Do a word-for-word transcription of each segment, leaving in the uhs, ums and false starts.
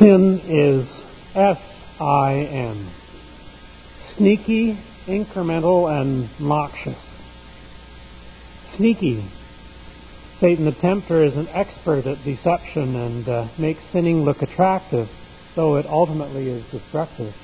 Sin is S I N. Sneaky, incremental, and noxious. Sneaky. Satan the tempter is an expert at deception and uh, makes sinning look attractive, though it ultimately is destructive.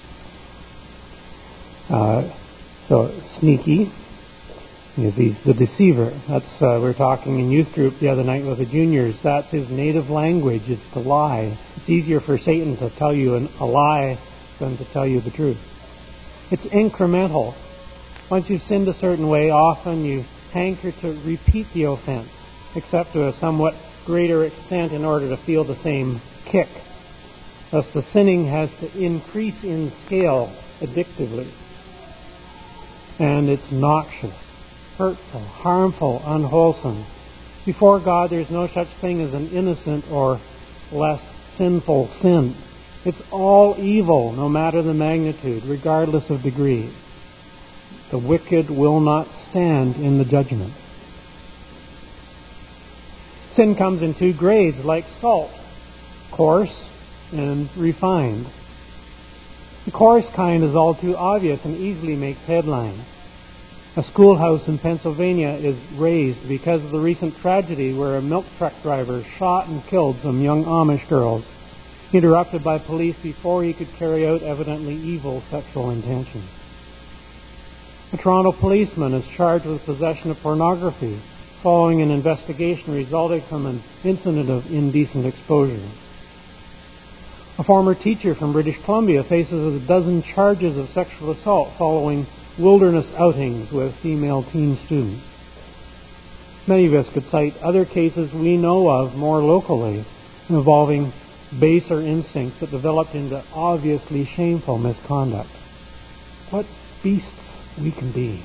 Uh, so, sneaky. He's the deceiver. That's uh, we were talking in youth group the other night with the juniors. That's his native language, is to lie. It's easier for Satan to tell you an, a lie than to tell you the truth. It's incremental. Once you've sinned a certain way, often you hanker to repeat the offense, except to a somewhat greater extent in order to feel the same kick. Thus the sinning has to increase in scale addictively. And it's noxious, hurtful, harmful, unwholesome. Before God, there's no such thing as an innocent or less sinful sin. It's all evil, no matter the magnitude, regardless of degree. The wicked will not stand in the judgment. Sin comes in two grades, like salt, coarse and refined. The coarse kind is all too obvious and easily makes headlines. A schoolhouse in Pennsylvania is razed because of the recent tragedy where a milk truck driver shot and killed some young Amish girls, interrupted by police before he could carry out evidently evil sexual intentions. A Toronto policeman is charged with possession of pornography following an investigation resulting from an incident of indecent exposure. A former teacher from British Columbia faces a dozen charges of sexual assault following wilderness outings with female teen students. Many of us could cite other cases we know of more locally involving baser instincts that developed into obviously shameful misconduct. What beasts we can be.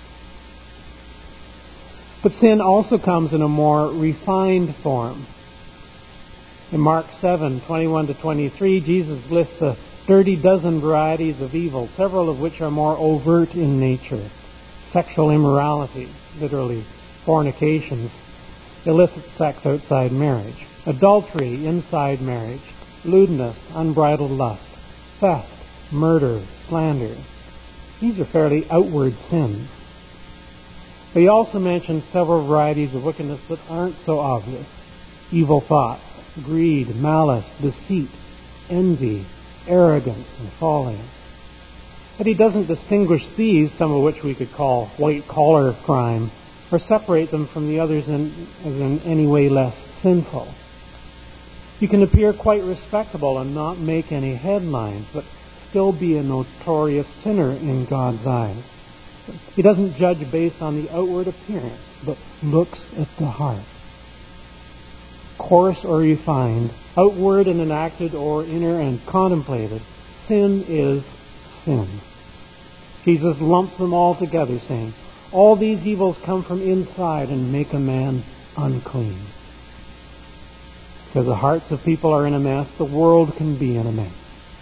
But sin also comes in a more refined form. In Mark seven, twenty-one to twenty-three, Jesus lists a dirty dozen varieties of evil, several of which are more overt in nature. Sexual immorality, literally fornications, illicit sex outside marriage, adultery inside marriage, lewdness, unbridled lust, theft, murder, slander. These are fairly outward sins. But he also mentions several varieties of wickedness that aren't so obvious. Evil thoughts, greed, malice, deceit, envy, arrogance, and folly. But he doesn't distinguish these, some of which we could call white-collar crime, or separate them from the others in, as in any way less sinful. You can appear quite respectable and not make any headlines, but still be a notorious sinner in God's eyes. He doesn't judge based on the outward appearance, but looks at the heart. Coarse or refined, outward and enacted or inner and contemplated, sin is sin. Jesus lumps them all together, saying, all these evils come from inside and make a man unclean. Because the hearts of people are in a mess, the world can be in a mess.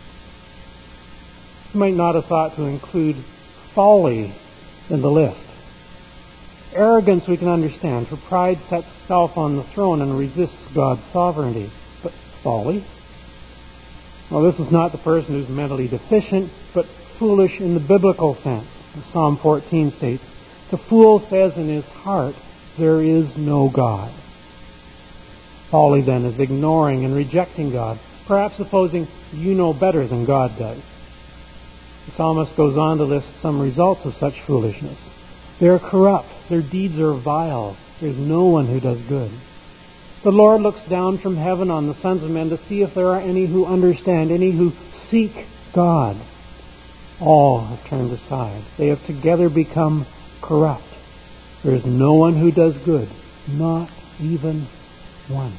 You might not have thought to include folly in the list. Arrogance we can understand, for pride sets itself on the throne and resists God's sovereignty. But folly? Well, this is not the person who's mentally deficient, but foolish in the biblical sense. As Psalm fourteen states, the fool says in his heart, there is no God. Folly, then, is ignoring and rejecting God, perhaps supposing you know better than God does. The psalmist goes on to list some results of such foolishness. They are corrupt. Their deeds are vile. There's no one who does good. The Lord looks down from heaven on the sons of men to see if there are any who understand, any who seek God. All have turned aside. They have together become corrupt. There is no one who does good, not even one.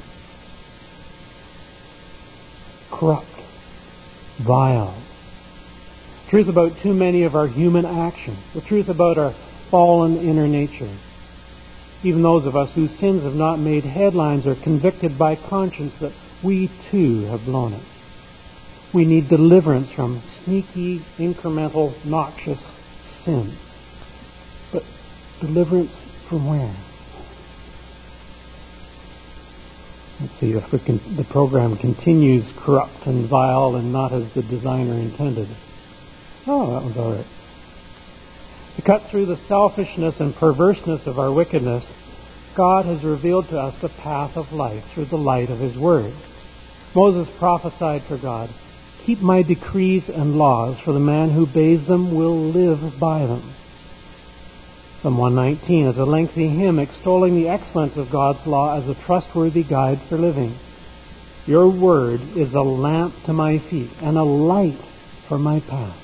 Corrupt. Vile. Truth about too many of our human actions. The truth about our fallen inner nature. Even those of us whose sins have not made headlines are convicted by conscience that we too have blown it. We need deliverance from sneaky, incremental, noxious sin. But deliverance from where? Let's see if we can, the program continues corrupt and vile and not as the designer intended. Oh, that was all right. To cut through the selfishness and perverseness of our wickedness, God has revealed to us the path of life through the light of His Word. Moses prophesied for God, "Keep my decrees and laws, for the man who obeys them will live by them." Psalm one nineteen is a lengthy hymn extolling the excellence of God's law as a trustworthy guide for living. "Your word is a lamp to my feet and a light for my path."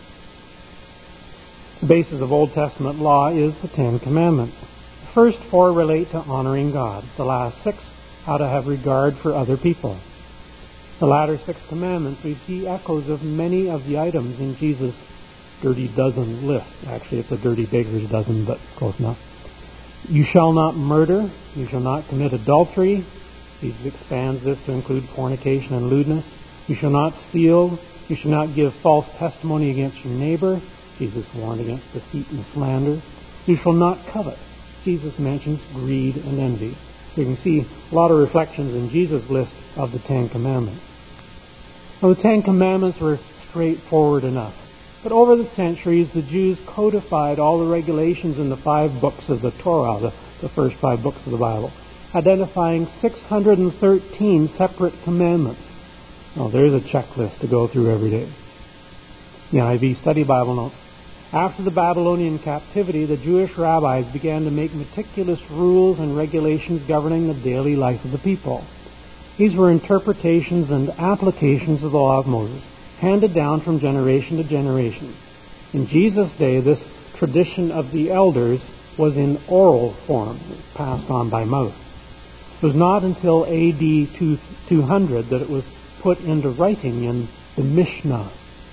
The basis of Old Testament law is the Ten Commandments. The first four relate to honoring God. The last six, how to have regard for other people. The latter six commandments, we see echoes of many of the items in Jesus' dirty dozen list. Actually, it's a dirty baker's dozen, but close enough. You shall not murder. You shall not commit adultery. Jesus expands this to include fornication and lewdness. You shall not steal. You shall not give false testimony against your neighbor. Jesus warned against deceit and slander. You shall not covet. Jesus mentions greed and envy. So you can see a lot of reflections in Jesus' list of the Ten Commandments. Now, the Ten Commandments were straightforward enough. But over the centuries, the Jews codified all the regulations in the five books of the Torah, the, the first five books of the Bible, identifying six hundred thirteen separate commandments. Now, there's a checklist to go through every day. The N I V Study Bible notes, after the Babylonian captivity, the Jewish rabbis began to make meticulous rules and regulations governing the daily life of the people. These were interpretations and applications of the law of Moses, handed down from generation to generation. In Jesus' day, this tradition of the elders was in oral form, passed on by mouth. It was not until A D two hundred that it was put into writing in the Mishnah.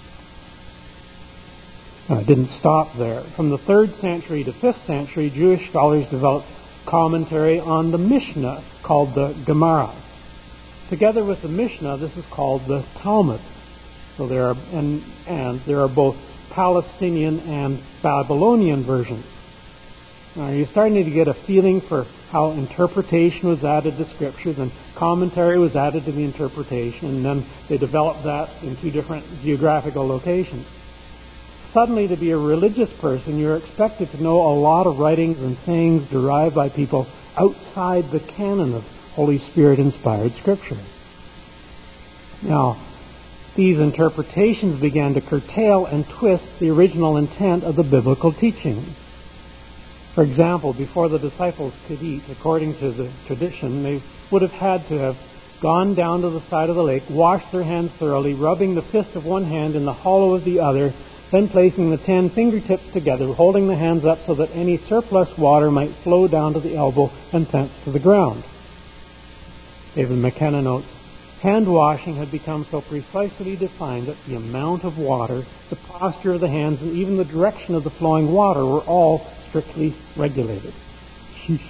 Uh, it didn't stop there. From the third century to fifth century, Jewish scholars developed commentary on the Mishnah called the Gemara. Together with the Mishnah, this is called the Talmud. So there are and, and there are both Palestinian and Babylonian versions. Now you're starting to get a feeling for how interpretation was added to scriptures and commentary was added to the interpretation, and then they developed that in two different geographical locations. Suddenly, to be a religious person, you're expected to know a lot of writings and sayings derived by people outside the canon of Holy Spirit-inspired Scripture. Now, these interpretations began to curtail and twist the original intent of the biblical teaching. For example, before the disciples could eat, according to the tradition, they would have had to have gone down to the side of the lake, washed their hands thoroughly, rubbing the fist of one hand in the hollow of the other, then placing the ten fingertips together, holding the hands up so that any surplus water might flow down to the elbow and thence to the ground. David McKenna notes, hand washing had become so precisely defined that the amount of water, the posture of the hands, and even the direction of the flowing water were all strictly regulated. Sheesh.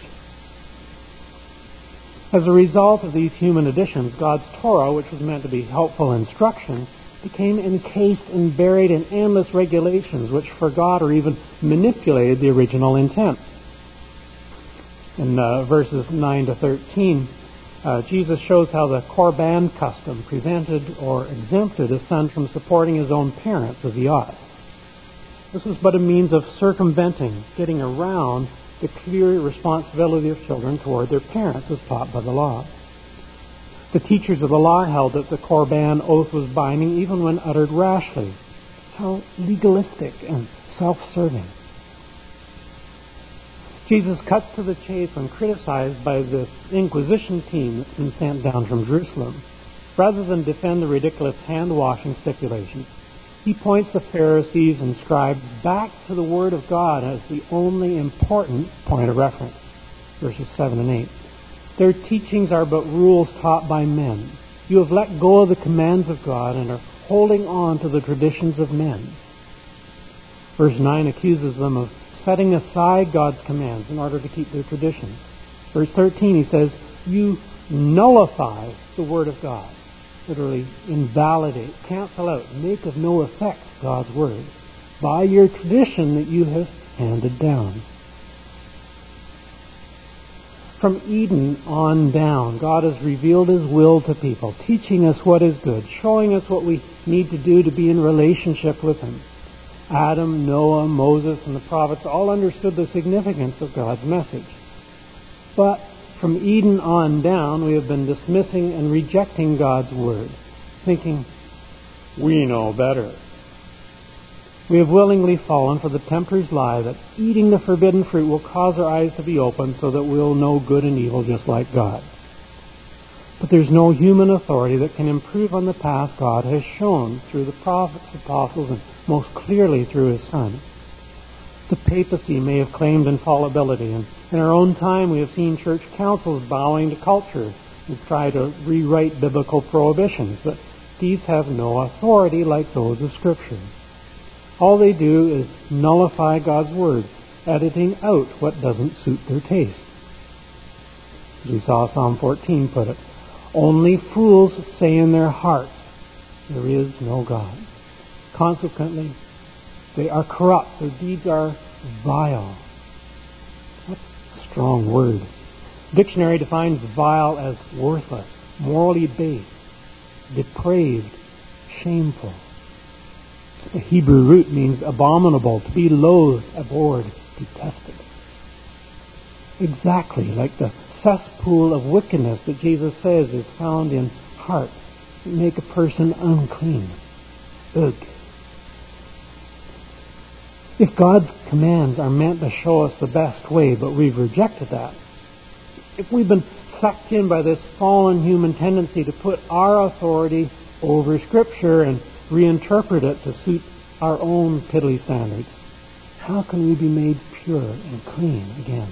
As a result of these human additions, God's Torah, which was meant to be helpful instruction, became encased and buried in endless regulations which forgot or even manipulated the original intent. In uh, verses nine to thirteen, uh, Jesus shows how the Korban custom prevented or exempted a son from supporting his own parents as he ought. This was but a means of circumventing, getting around the clear responsibility of children toward their parents as taught by the law. The teachers of the law held that the Korban oath was binding even when uttered rashly. How legalistic and self-serving. Jesus cuts to the chase when criticized by the Inquisition team that's been sent down from Jerusalem. Rather than defend the ridiculous hand-washing stipulations, he points the Pharisees and scribes back to the Word of God as the only important point of reference. Verses seven and eight. Their teachings are but rules taught by men. You have let go of the commands of God and are holding on to the traditions of men. Verse nine accuses them of setting aside God's commands in order to keep their traditions. Verse thirteen, he says, you nullify the Word of God. Literally, invalidate, cancel out, make of no effect God's Word by your tradition that you have handed down. From Eden on down, God has revealed His will to people, teaching us what is good, showing us what we need to do to be in relationship with Him. Adam, Noah, Moses, and the prophets all understood the significance of God's message. But from Eden on down, we have been dismissing and rejecting God's Word, thinking, we know better. We have willingly fallen for the tempter's lie that eating the forbidden fruit will cause our eyes to be opened so that we'll know good and evil just like God. But there's no human authority that can improve on the path God has shown through the prophets, apostles, and most clearly through His Son. The papacy may have claimed infallibility, and in our own time we have seen church councils bowing to culture and try to rewrite biblical prohibitions, but these have no authority like those of Scripture. All they do is nullify God's Word, editing out what doesn't suit their taste. As we saw Psalm fourteen put it, only fools say in their hearts, there is no God. Consequently, they are corrupt. Their deeds are vile. That's a strong word. The dictionary defines vile as worthless, morally base, depraved, shameful. The Hebrew root means abominable, to be loathed, abhorred, detested. Exactly like the cesspool of wickedness that Jesus says is found in hearts that make a person unclean. Ugh. If God's commands are meant to show us the best way, but we've rejected that, if we've been sucked in by this fallen human tendency to put our authority over Scripture and reinterpret it to suit our own piddly standards, how can we be made pure and clean again?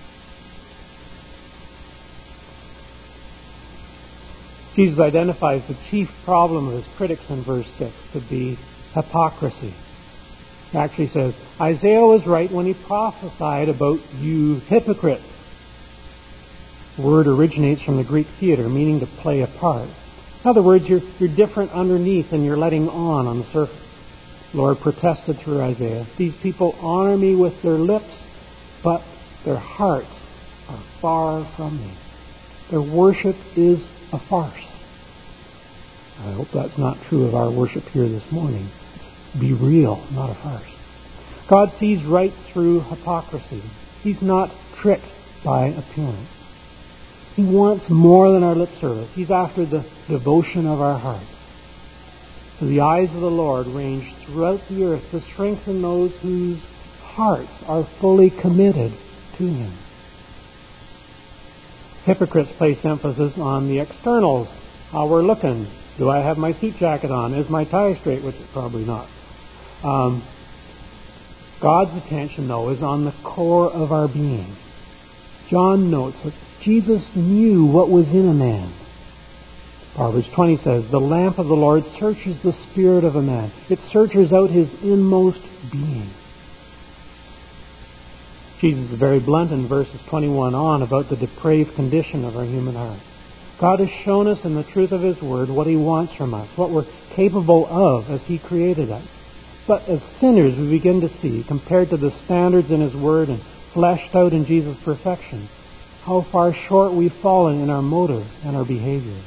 Jesus identifies the chief problem of His critics in verse six to be hypocrisy. He actually says, Isaiah was right when he prophesied about you hypocrites. The word originates from the Greek theater, meaning to play a part. In other words, you're, you're different underneath and you're letting on on the surface. The Lord protested through Isaiah, these people honor me with their lips, but their hearts are far from me. Their worship is a farce. I hope that's not true of our worship here this morning. It's be real, not a farce. God sees right through hypocrisy. He's not tricked by appearance. He wants more than our lip service. He's after the devotion of our hearts. So the eyes of the Lord range throughout the earth to strengthen those whose hearts are fully committed to Him. Hypocrites place emphasis on the externals. How we're looking. Do I have my suit jacket on? Is my tie straight? Which is probably not. Um, God's attention, though, is on the core of our being. John notes that Jesus knew what was in a man. Proverbs twenty says, the lamp of the Lord searches the spirit of a man. It searches out his inmost being. Jesus is very blunt in verses twenty-one on about the depraved condition of our human heart. God has shown us in the truth of His Word what He wants from us, what we're capable of as He created us. But as sinners, we begin to see, compared to the standards in His Word and fleshed out in Jesus' perfection, how far short we've fallen in our motives and our behavior.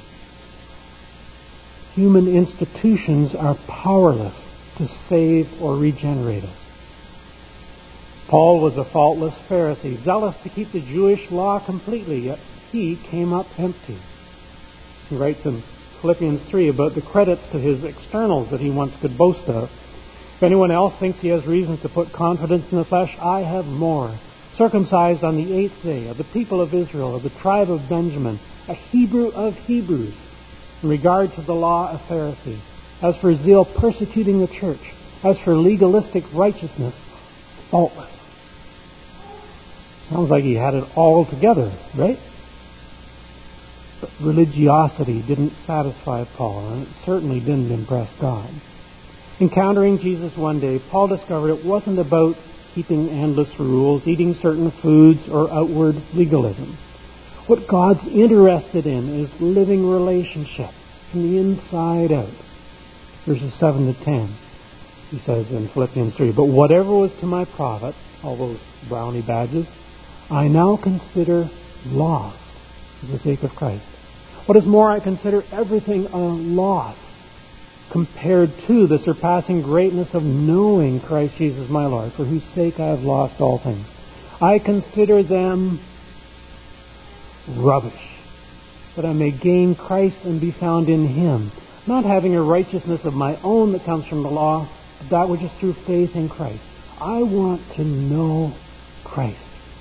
Human institutions are powerless to save or regenerate us. Paul was a faultless Pharisee, zealous to keep the Jewish law completely, yet he came up empty. He writes in Philippians three about the credits to his externals that he once could boast of. If anyone else thinks he has reasons to put confidence in the flesh, I have more. Circumcised on the eighth day, of the people of Israel, of the tribe of Benjamin, a Hebrew of Hebrews, in regard to the law, a Pharisee. As for zeal, persecuting the church. As for legalistic righteousness, faultless. Sounds like he had it all together, right? But religiosity didn't satisfy Paul, and it certainly didn't impress God. Encountering Jesus one day, Paul discovered it wasn't about keeping endless rules, eating certain foods, or outward legalism. What God's interested in is living relationship from the inside out. Verses seven to ten, he says in Philippians three, but whatever was to my profit, all those brownie badges, I now consider lost for the sake of Christ. What is more, I consider everything a loss compared to the surpassing greatness of knowing Christ Jesus my Lord, for whose sake I have lost all things. I consider them rubbish, that I may gain Christ and be found in Him, not having a righteousness of my own that comes from the law, but that which is through faith in Christ. I want to know Christ.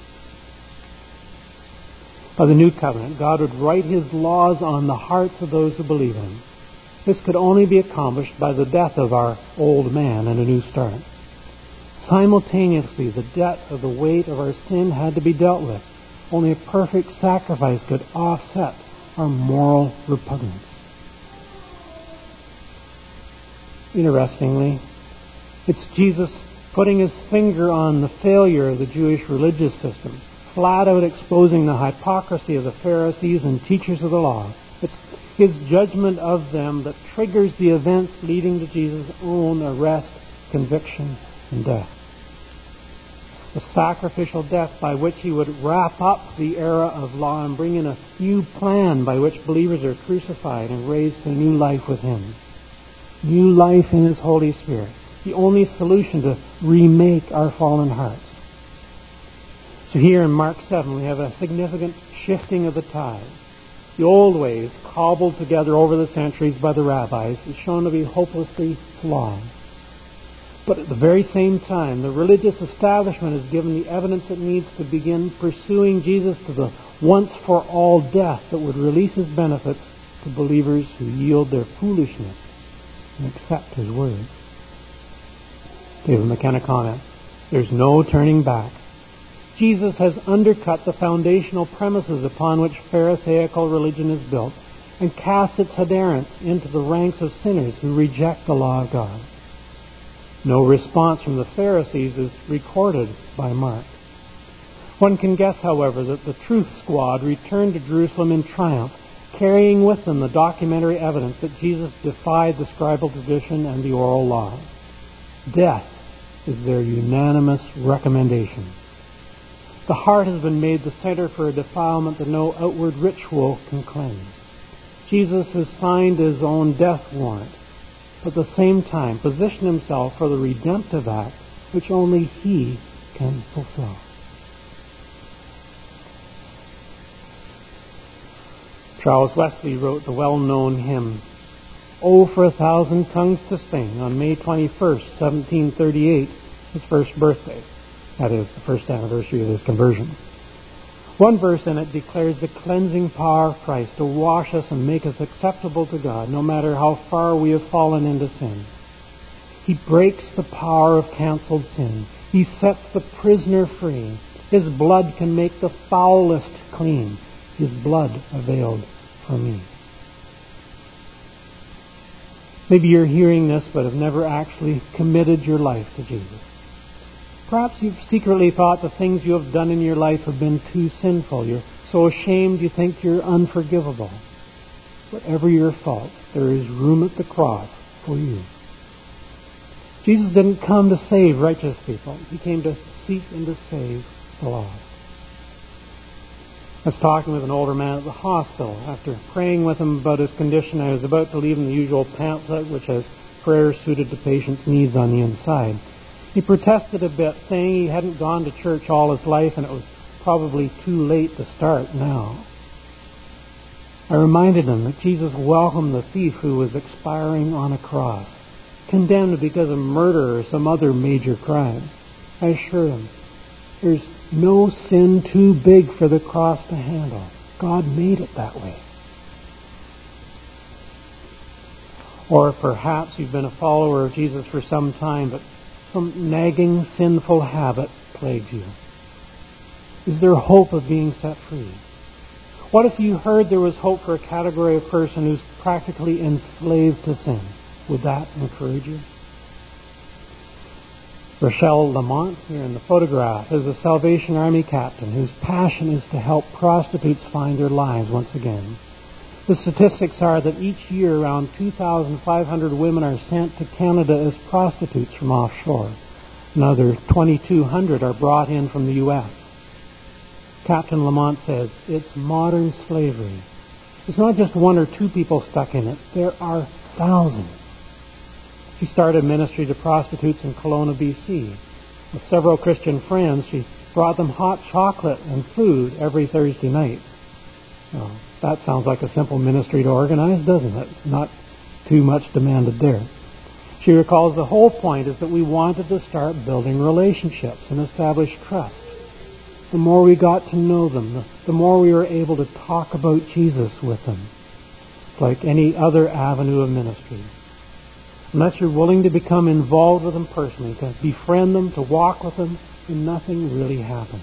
By the new covenant, God would write His laws on the hearts of those who believe in Him. This could only be accomplished by the death of our old man and a new start. Simultaneously, the debt of the weight of our sin had to be dealt with. Only a perfect sacrifice could offset our moral repugnance. Interestingly, it's Jesus putting His finger on the failure of the Jewish religious system, flat out exposing the hypocrisy of the Pharisees and teachers of the law. It's His judgment of them that triggers the events leading to Jesus' own arrest, conviction, and death. The sacrificial death by which He would wrap up the era of law and bring in a new plan by which believers are crucified and raised to new life with Him. New life in His Holy Spirit. The only solution to remake our fallen hearts. So here in Mark seven we have a significant shifting of the tide. The old ways, cobbled together over the centuries by the rabbis, is shown to be hopelessly flawed. But at the very same time, the religious establishment is given the evidence it needs to begin pursuing Jesus to the once-for-all death that would release His benefits to believers who yield their foolishness and accept His word. David McKenna comments, there's no turning back. Jesus has undercut the foundational premises upon which Pharisaical religion is built and cast its adherents into the ranks of sinners who reject the law of God. No response from the Pharisees is recorded by Mark. One can guess, however, that the Truth Squad returned to Jerusalem in triumph, carrying with them the documentary evidence that Jesus defied the scribal tradition and the oral law. Death is their unanimous recommendation. The heart has been made the center for a defilement that no outward ritual can cleanse. Jesus has signed His own death warrant, but at the same time positioned Himself for the redemptive act which only He can fulfill. Charles Wesley wrote the well-known hymn, "Oh, for a thousand tongues to sing," on May twenty-first, seventeen thirty-eight, his first birthday. That is, the first anniversary of his conversion. One verse in it declares the cleansing power of Christ to wash us and make us acceptable to God, no matter how far we have fallen into sin. He breaks the power of cancelled sin. He sets the prisoner free. His blood can make the foulest clean. His blood availed for me. Maybe you're hearing this but have never actually committed your life to Jesus. Perhaps you've secretly thought the things you have done in your life have been too sinful. You're so ashamed you think you're unforgivable. Whatever your fault, there is room at the cross for you. Jesus didn't come to save righteous people. He came to seek and to save the lost. I was talking with an older man at the hospital. After praying with him about his condition, I was about to leave him the usual pamphlet which has prayers suited to patients' needs on the inside. He protested a bit, saying he hadn't gone to church all his life and it was probably too late to start now. I reminded him that Jesus welcomed the thief who was expiring on a cross, condemned because of murder or some other major crime. I assured him, there's no sin too big for the cross to handle. God made it that way. Or perhaps you've been a follower of Jesus for some time, but some nagging sinful habit plagues you. Is there hope of being set free? What if you heard there was hope for a category of person who's practically enslaved to sin? Would that encourage you? Rochelle Lamont, here in the photograph, is a Salvation Army captain whose passion is to help prostitutes find their lives once again. The statistics are that each year around two thousand five hundred women are sent to Canada as prostitutes from offshore. Another twenty-two hundred are brought in from the U S. Captain Lamont says, it's modern slavery. It's not just one or two people stuck in it. There are thousands. She started ministry to prostitutes in Kelowna, B C. With several Christian friends, she brought them hot chocolate and food every Thursday night. Well, that sounds like a simple ministry to organize, doesn't it? Not too much demanded there. She recalls the whole point is that we wanted to start building relationships and establish trust. The more we got to know them, the, the more we were able to talk about Jesus with them. It's like any other avenue of ministry. Unless you're willing to become involved with them personally, to befriend them, to walk with them, then nothing really happens.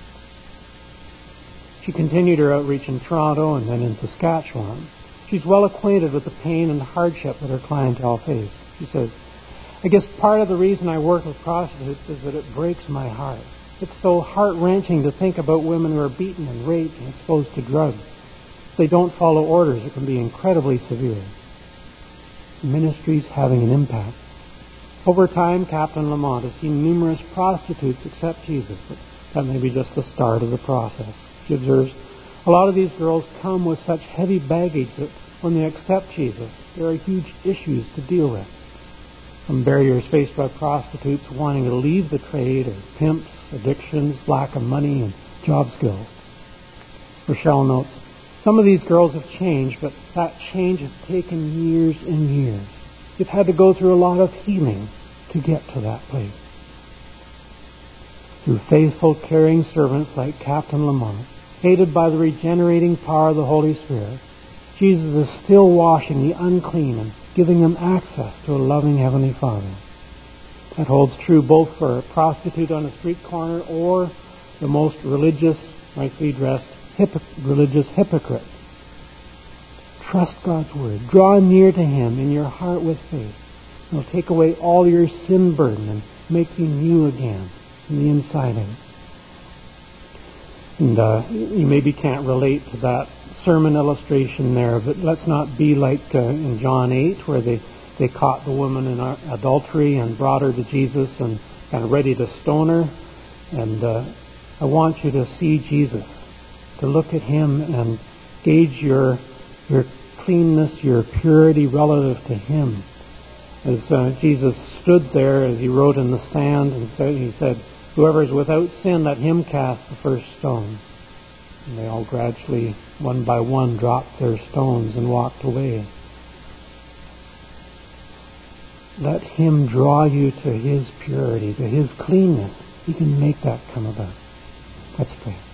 She continued her outreach in Toronto and then in Saskatchewan. She's well acquainted with the pain and hardship that her clientele faced. She says, I guess part of the reason I work with prostitutes is that it breaks my heart. It's so heart-wrenching to think about women who are beaten and raped and exposed to drugs. If they don't follow orders, it can be incredibly severe. Ministry's having an impact. Over time, Captain Lamont has seen numerous prostitutes accept Jesus, but that may be just the start of the process. She observes, a lot of these girls come with such heavy baggage that when they accept Jesus, there are huge issues to deal with. Some barriers faced by prostitutes wanting to leave the trade are pimps, addictions, lack of money, and job skills. Rochelle notes, some of these girls have changed, but that change has taken years and years. They've had to go through a lot of healing to get to that place. Through faithful, caring servants like Captain Lamont, aided by the regenerating power of the Holy Spirit, Jesus is still washing the unclean and giving them access to a loving Heavenly Father. That holds true both for a prostitute on a street corner or the most religious, nicely dressed, hypo- religious hypocrite. Trust God's Word. Draw near to Him in your heart with faith. He'll take away all your sin burden and make you new again from the inside out. And uh, you maybe can't relate to that sermon illustration there, but let's not be like uh, in John eight, where they, they caught the woman in adultery and brought her to Jesus and kind of ready to stone her. And uh, I want you to see Jesus, to look at Him and gauge your your cleanness, your purity relative to Him. As uh, Jesus stood there, as He wrote in the sand, and said, He said, whoever is without sin, let him cast the first stone. And they all gradually, one by one, dropped their stones and walked away. Let Him draw you to His purity, to His cleanness. He can make that come about. Let's pray.